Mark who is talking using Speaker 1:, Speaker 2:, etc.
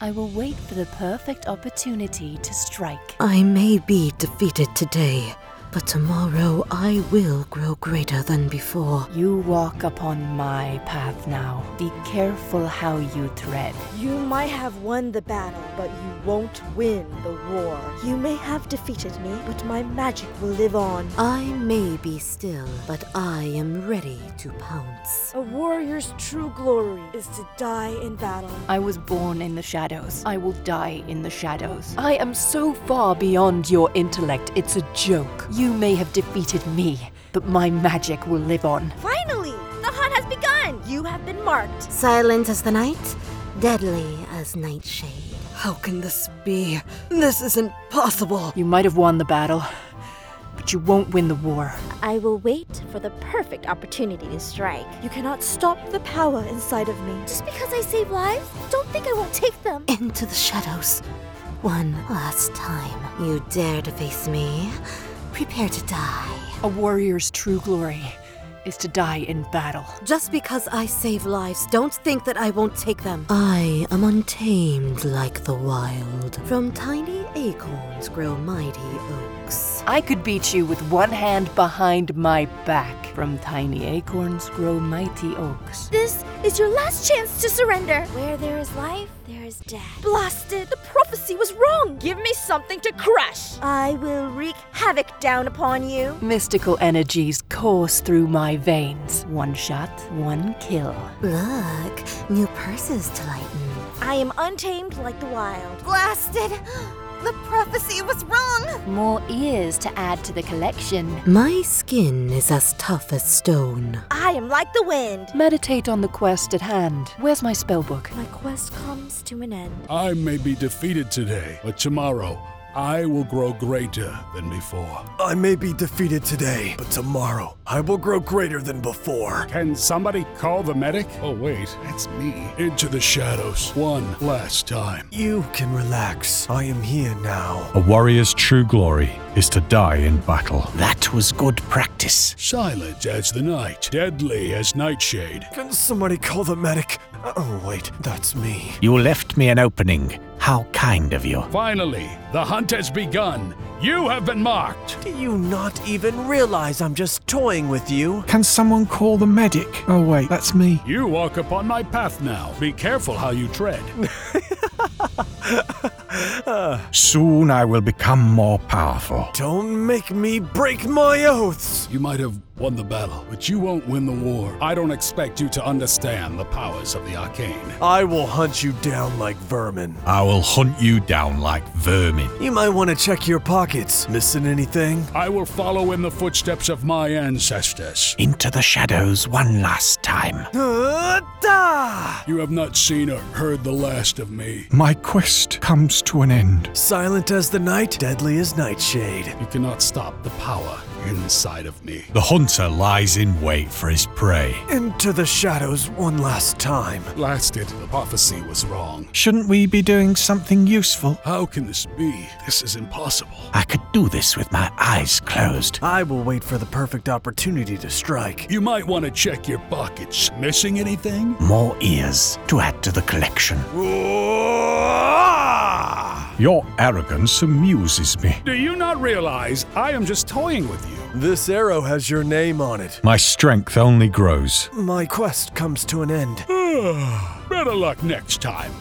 Speaker 1: I will wait for the perfect opportunity to strike.
Speaker 2: I may be defeated today, but tomorrow I will grow greater than before.
Speaker 1: You walk upon my path now. Be careful how you tread.
Speaker 3: You might have won the battle, but you won't win the war. You may have defeated me, but my magic will live on.
Speaker 2: I may be still, but I am ready to pounce.
Speaker 3: A warrior's true glory is to die in battle.
Speaker 1: I was born in the shadows. I will die in the shadows. I am so far beyond your intellect, it's a joke. You may have defeated me, but my magic will live on.
Speaker 3: Finally! The hunt has begun! You have been marked.
Speaker 2: Silent as the night, deadly as nightshade. How can this be? This isn't possible.
Speaker 1: You might have won the battle, but you won't win the war.
Speaker 3: I will wait for the perfect opportunity to strike. You cannot stop the power inside of me. Just because I save lives, don't think I won't take them.
Speaker 2: Into the shadows. One last time. You dare to face me? Prepare to die.
Speaker 1: A warrior's true glory is to die in battle.
Speaker 2: Just because I save lives, don't think that I won't take them. I am untamed like the wild. From tiny acorns grow mighty oaks.
Speaker 1: I could beat you with one hand behind my back. From tiny acorns grow mighty oaks.
Speaker 3: This is your last chance to surrender. Where there is life, there is death. Blasted! The prophecy was wrong! Give me something to crush! I will wreak havoc down upon you.
Speaker 1: Mystical energies course through my veins. One shot, one kill.
Speaker 2: Look, new purses to lighten.
Speaker 3: I am untamed like the wild.
Speaker 2: Blasted! The prophecy was wrong!
Speaker 1: More ears to add to the collection.
Speaker 2: My skin is as tough as stone.
Speaker 3: I am like the wind.
Speaker 1: Meditate on the quest at hand. Where's my spellbook?
Speaker 3: My quest comes to an end.
Speaker 4: I may be defeated today, but tomorrow I will grow greater than before.
Speaker 5: I may be defeated today, but tomorrow I will grow greater than before.
Speaker 4: Can somebody call the medic? Oh wait, that's me. Into the shadows one last time.
Speaker 5: You can relax. I am here now.
Speaker 6: A warrior's true glory is to die in battle.
Speaker 7: That was good practice.
Speaker 4: Silent as the night, deadly as nightshade.
Speaker 5: Can somebody call the medic? Oh wait, that's me.
Speaker 7: You left me an opening. How kind of you.
Speaker 4: Finally, the hunt has begun. You have been marked.
Speaker 5: Do you not even realize I'm just toying with you?
Speaker 6: Can someone call the medic? Oh wait, that's me.
Speaker 4: You walk upon my path now. Be careful how you tread.
Speaker 6: Soon I will become more powerful.
Speaker 5: Don't make me break my oaths!
Speaker 4: You might have won the battle, but you won't win the war. I don't expect you to understand the powers of the arcane.
Speaker 5: I will hunt you down like vermin.
Speaker 6: I will hunt you down like vermin.
Speaker 5: You might want to check your pockets. Missing anything?
Speaker 4: I will follow in the footsteps of my ancestors.
Speaker 7: Into the shadows one last time.
Speaker 5: Da!
Speaker 4: You have not seen or heard the last of me.
Speaker 6: My quest comes to an end.
Speaker 5: Silent as the night, deadly as nightshade.
Speaker 4: You cannot stop the power inside of me.
Speaker 6: The hunter lies in wait for his prey.
Speaker 5: Into the shadows one last time.
Speaker 4: Blasted, the prophecy was wrong.
Speaker 6: Shouldn't we be doing something useful?
Speaker 4: How can this be? This is impossible.
Speaker 7: I could do this with my eyes closed.
Speaker 5: I will wait for the perfect opportunity to strike.
Speaker 4: You might want to check your pockets. Missing anything?
Speaker 7: More ears to add to the collection.
Speaker 6: Your arrogance amuses me.
Speaker 4: Do you not realize I am just toying with you?
Speaker 5: This arrow has your name on it.
Speaker 6: My strength only grows.
Speaker 5: My quest comes to an end.
Speaker 4: Better luck next time.